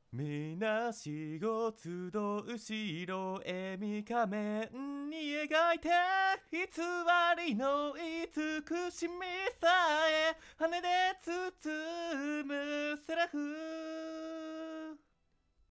みなしご集う白笑み仮面に描いて偽りの慈しみさえ羽で包むセラフ